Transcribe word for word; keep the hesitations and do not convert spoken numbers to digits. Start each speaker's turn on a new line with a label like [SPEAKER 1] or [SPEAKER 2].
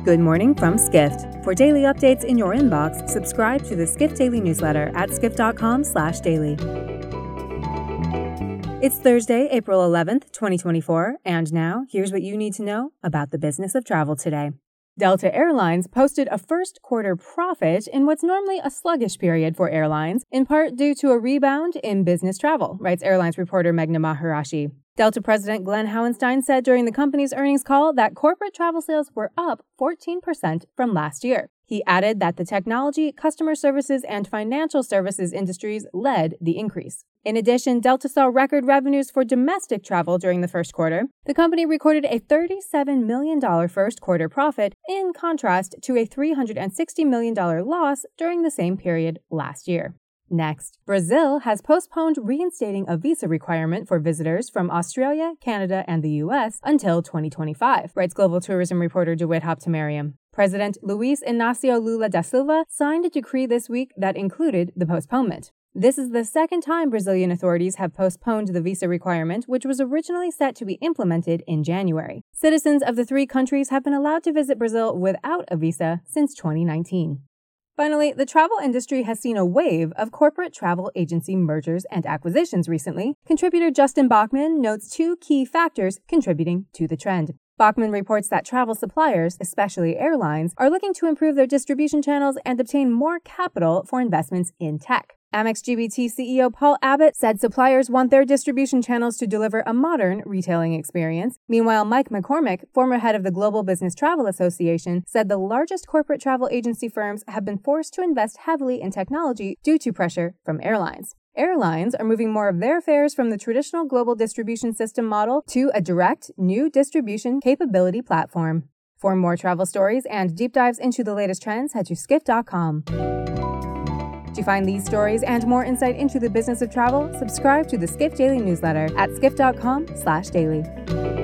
[SPEAKER 1] Good morning from Skift. For daily updates in your inbox, subscribe to the Skift Daily newsletter at skift dot com slash daily. It's Thursday, April eleventh, twenty twenty-four, and now here's what you need to know about the business of travel today. Delta Airlines posted a first quarter profit in what's normally a sluggish period for airlines, in part due to a rebound in business travel, writes airlines reporter Meghna Maharashi. Delta President Glenn Hauenstein said during the company's earnings call that corporate travel sales were up fourteen percent from last year. He added that the technology, customer services, and financial services industries led the increase. In addition, Delta saw record revenues for domestic travel during the first quarter. The company recorded a thirty-seven million dollars first quarter profit, in contrast to a three hundred sixty million dollars loss during the same period last year. Next, Brazil has postponed reinstating a visa requirement for visitors from Australia, Canada, and the U S until twenty twenty-five, writes global tourism reporter DeWitt Hoptemariam. President Luiz Inácio Lula da Silva signed a decree this week that included the postponement. This is the second time Brazilian authorities have postponed the visa requirement, which was originally set to be implemented in January. Citizens of the three countries have been allowed to visit Brazil without a visa since twenty nineteen. Finally, the travel industry has seen a wave of corporate travel agency mergers and acquisitions recently. Contributor Justin Bachman notes two key factors contributing to the trend. Bachman reports that travel suppliers, especially airlines, are looking to improve their distribution channels and obtain more capital for investments in tech. Amex G B T C E O Paul Abbott said suppliers want their distribution channels to deliver a modern retailing experience. Meanwhile, Mike McCormick, former head of the Global Business Travel Association, said the largest corporate travel agency firms have been forced to invest heavily in technology due to pressure from airlines. Airlines are moving more of their fares from the traditional global distribution system model to a direct, new distribution capability platform. For more travel stories and deep dives into the latest trends, head to skift dot com. To find these stories and more insight into the business of travel, subscribe to the Skift Daily newsletter at skift dot com slash daily.